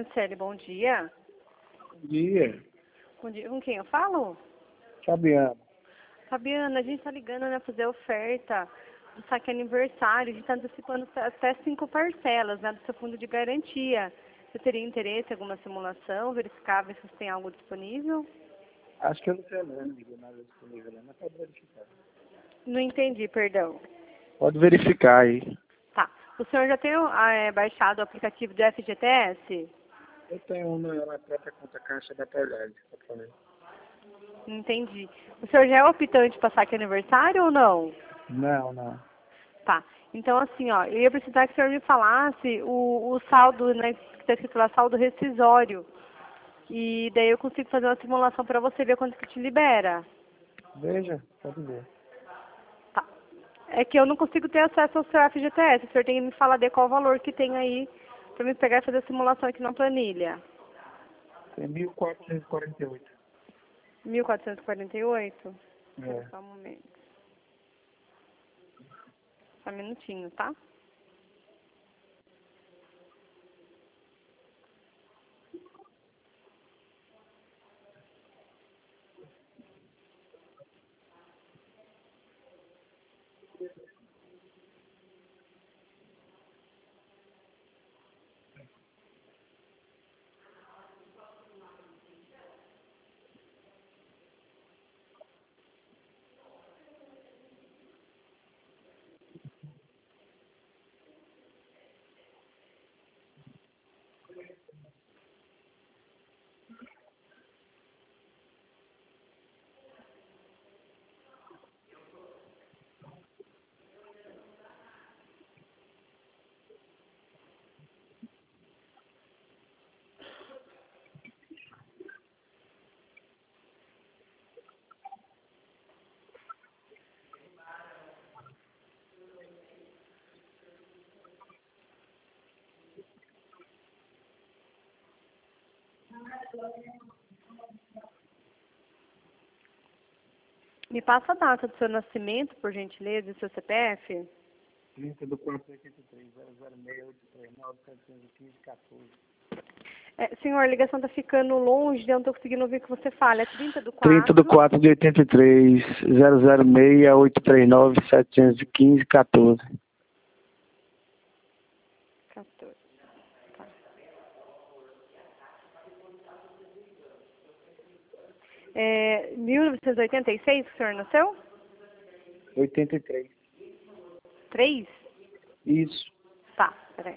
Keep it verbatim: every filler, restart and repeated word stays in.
Franciele, bom dia. Bom dia. Bom dia. Com quem eu falo? Fabiano. Fabiana, a gente está ligando, né, fazer oferta do saque aniversário. A gente está antecipando até cinco parcelas, né, do seu fundo de garantia. Você teria interesse em alguma simulação, verificar, ver se você tem algo disponível? Acho que eu não tenho não, não digo nada disponível, não, mas pode verificar. Não entendi, perdão. Pode verificar aí. Tá. O senhor já tem é, baixado o aplicativo do F G T S? Eu tenho uma na própria conta caixa da Prolog. Entendi. O senhor já é optante para saque aniversário ou não? Não, não. Tá. Então, assim, ó, eu ia precisar que o senhor me falasse o, o saldo, né, que está escrito lá, saldo rescisório. E daí eu consigo fazer uma simulação para você ver quanto que te libera. Veja, pode ver. Tá. É que eu não consigo ter acesso ao seu F G T S. O senhor tem que me falar de qual valor que tem aí para me pegar e fazer a simulação aqui na planilha. Tem mil quatrocentos e quarenta e oito. mil quatrocentos e quarenta e oito? É. Só um momento. Só um minutinho, tá? Me passa a data do seu nascimento, por gentileza, e seu C P F? trinta do quatro de oitenta e três, zero zero seis oito três nove sete um cinco um quatro. É, senhor, a ligação tá ficando longe, eu não tô conseguindo ouvir o que você fala. É trinta do trinta do quatro... quatro de oitenta e três, zero zero seis oito três nove sete um cinco um quatro. quatorze. Tá. É, mil novecentos e oitenta e seis que o senhor nasceu? oitenta e três. três? Isso. Tá, peraí.